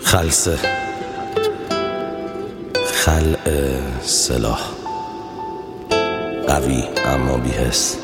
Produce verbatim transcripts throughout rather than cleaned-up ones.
خلسه خلع سلاح، قوی اما بی حس،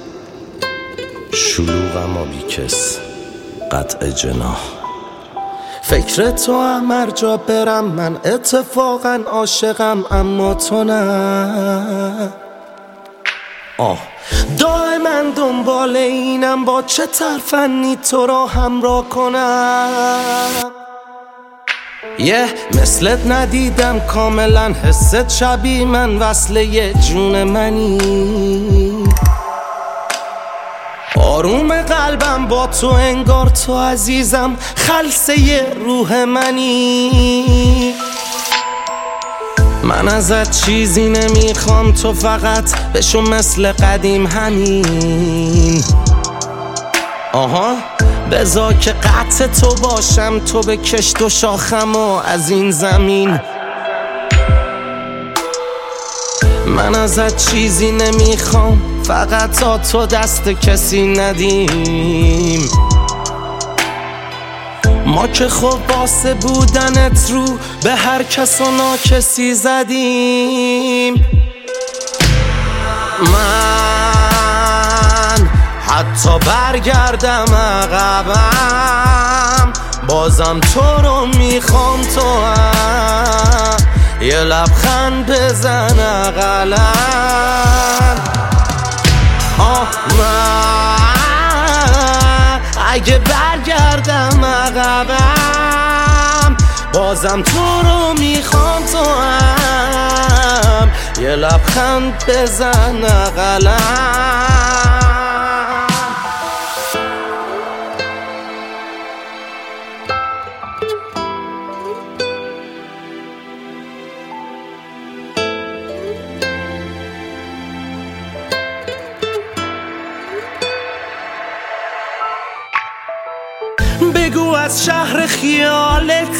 شلوغ اما بی کس، قطع جناح. فکر تو هم هر جا برم من اتفاقا عاشقم، اما تو نه. آه دائما دنبال اینم با چه ترفنی تو را همراه کنم. یه yeah, مثلت ندیدم کاملا، حست شبیه من، وصله جون منی. آروم قلبم با تو انگار تو عزیزم، خلسه روح منی. من ازت چیزی نمیخوام، تو فقط بشو مثل قدیم همین. آها بذار که قطع تو باشم، تو به کشت و شاخم و از این زمین. من ازت چیزی نمیخوام، فقط تا تو دست کسی ندیم. ما که خب واسه بودنت رو به هر کس و ناکسی زدیم. من حتی برگردم عقبم، بازم تو رو میخوام، تو هم یه لبخند بزن اقلن. آه من اگه برگردم عقبم، بازم تو رو میخوام، تو هم یه لبخند بزن اقلن. بگو از شهر خیالت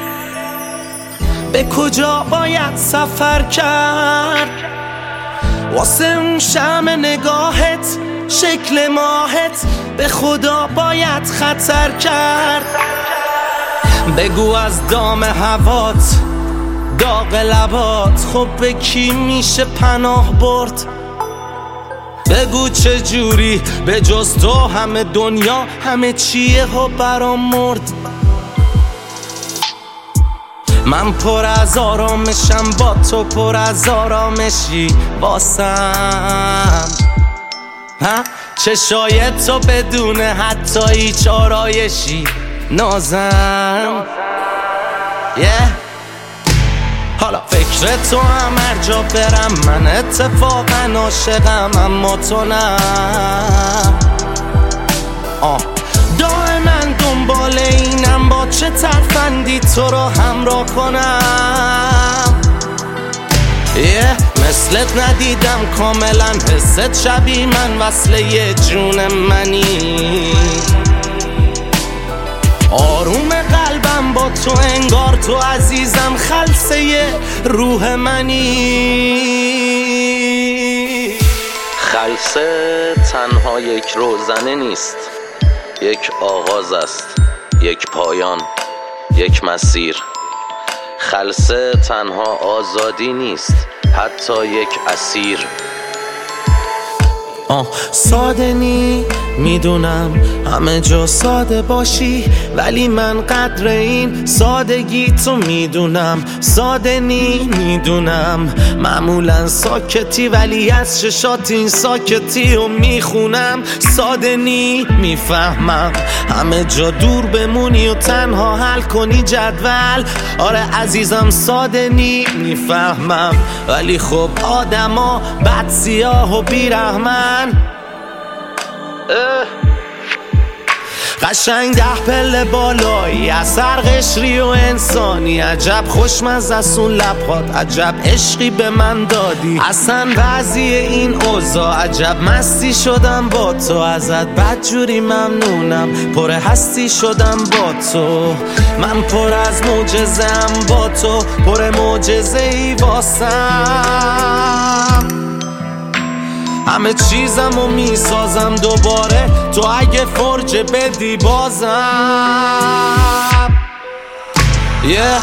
به کجا باید سفر کرد، واسه اون شمع نگاهت، شکل ماهت، به خدا باید خطر کرد. بگو از دام هوات، داغ لبات، خب به کی میشه پناه برد. بگو چه جوری به جز تو همه دنیا همه چیه ها برام مرد. من پر از آرامشم، با تو پر از آرامشی واسم. ها چشای تو بدون حتی هیچ آرایشی نازم. yeah. حالا فکر تو هم هر جا برم من اتفاقا عاشقم، اما تو نه. آه دائما دنبال اینم با چه ترفندی تو رو همراه کنم. یه yeah, مثلت ندیدم کاملا، حست شبیه من، وصله جون منی. آروم قلبم با تو انگار تو عزیزم، خلسه روح منی. خلسه تنها یک روزنه نیست، یک آغاز است، یک پایان، یک مسیر. خلسه تنها آزادی نیست، حتی یک اسیر. آه ساده نی میدونم همه جا ساده باشی، ولی من قدر این سادگی تو میدونم. ساده نی میدونم معمولا ساکتی، ولی از چشات این ساکتی رو میخونم. ساده نی میفهمم همه جا دور بمونی و تنها حل کنی جدول. آره عزیزم ساده نی میفهمم، ولی خب آدما بد سیاه و بیرحمن. قشنگ ده پله بالایی، اثر قشری و انسانی. عجب خوشمزه است اون لبخات، عجب عشقی به من دادی. اصلا وضعی این اوضاع عجب مستی شدم با تو. ازت بدجوری ممنونم، پر هستی شدم با تو. من پر از معجزه‌ام با تو، پر معجزه‌ای واسم. همه چیزمو میسازم دوباره، تو اگه فرجه بدی بازم. یه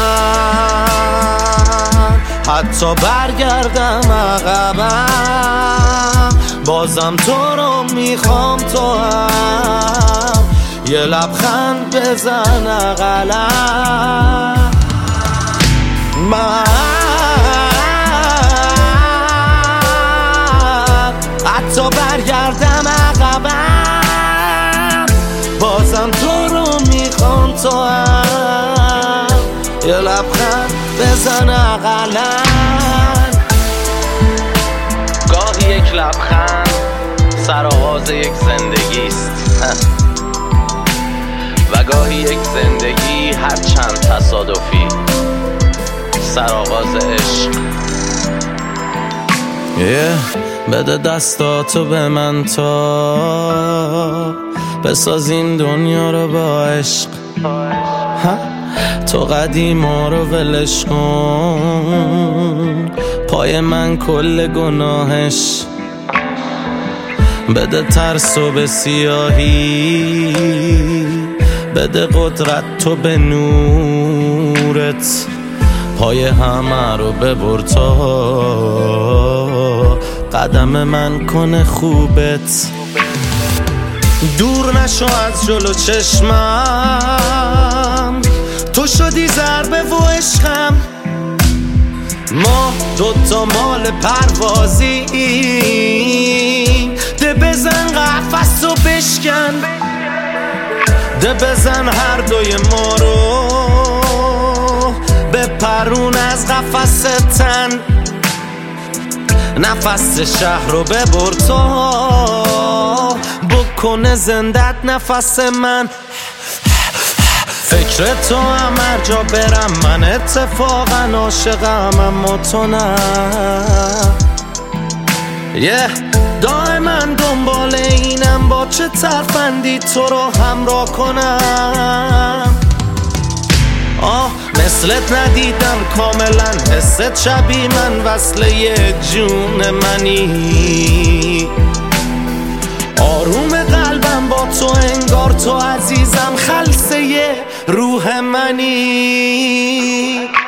من حتی برگردم عقبم بازم تو رو میخوام، تو هم یه لبخند بزن اقلم. من حتی برگردم عقبم بازم تو رو میخوام، تو هم یه لبخند بزن اقلم. گاهی یک لبخند سرآغاز یک زندگیست و گاهی یک زندگی هر چند تصادفی سرآغاز عشق. yeah. بده دستاتو به من تا بسازیم دنیا رو با عشق. تو قدیما رو ولش کن، پای من کل گناهش. بده ترسو به سیاهی، بده قدرت تو به نورت، پای همه رو ببر تا قدم من کنه خوبت. دور نشو از جلو چشمم، تو شدی ضربه و عشقم. ما دوتا مال پروازی، ده بزن قفص و بشکن، ده بزن هر دوی ما رو به پرون از قفص تن. نفس شهر رو ببر تا بکنه زندت نفس من. فکر تو هم هر جا برم، من اتفاقا عاشقم اما تو نه. یه yeah. دائما دنبال اینم با چه ترفندی تو رو همراه کنم. آه مثلت ندیدم کاملا، حست شبیه من وصله یه جون منی. آروم قلبم با تو انگار تو عزیزم، خلصه یه روح منی.